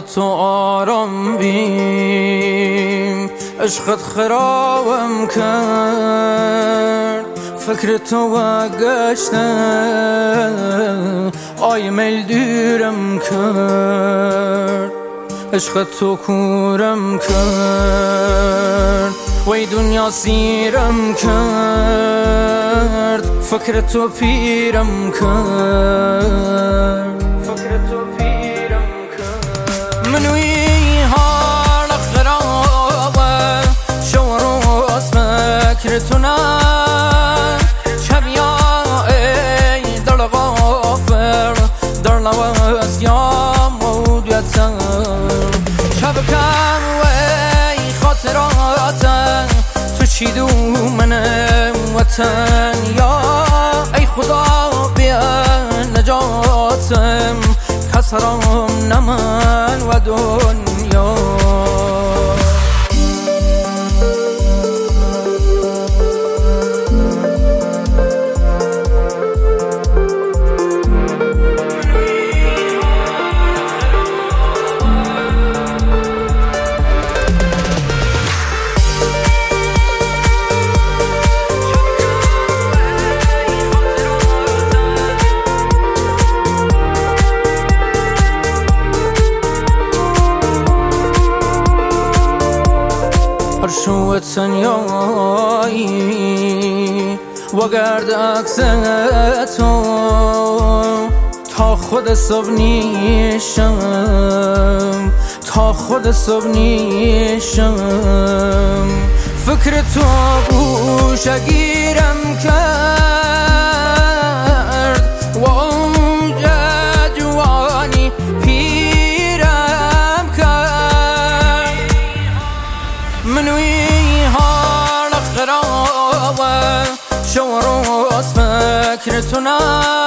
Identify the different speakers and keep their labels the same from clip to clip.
Speaker 1: تو آرام بیم، عشقت خرابم کرد، فکر تو گشته آی میل دیرم کرد، عشقت تو کورم کرد، وی دنیا سیرم کرد، فکر تو پیرم کرد، منوی حال خرابه شو روز فکر تو نه شبیا ای در غافر در لوز یا موجودتر شب کم وی خاطرات تو چیدو من وطن یا ای خدا بیا نجاتم کسرم نمن و دنیا شو تنیایی و گرد عکس تو تا خود صبح نیشم، تا خود صبح نیشم، فکر تو گوشه گیرم کرد و اوج جوانی پیرم کرد، منوی حال خرابه شو روز فکر تو نه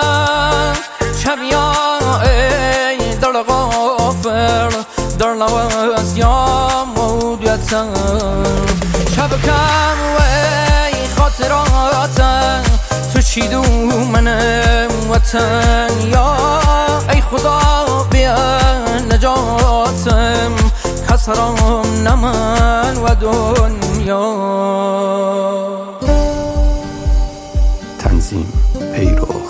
Speaker 1: شبیا ای در غافر در لوز یا موجودتر شب کم وی خاطرات تو چیدو من وطن یا ای خدا بیا نجاتم کسرم نمن و دنیا.
Speaker 2: تنظیم پیروخ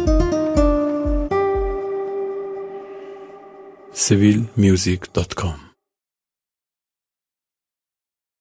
Speaker 2: civilmusic.com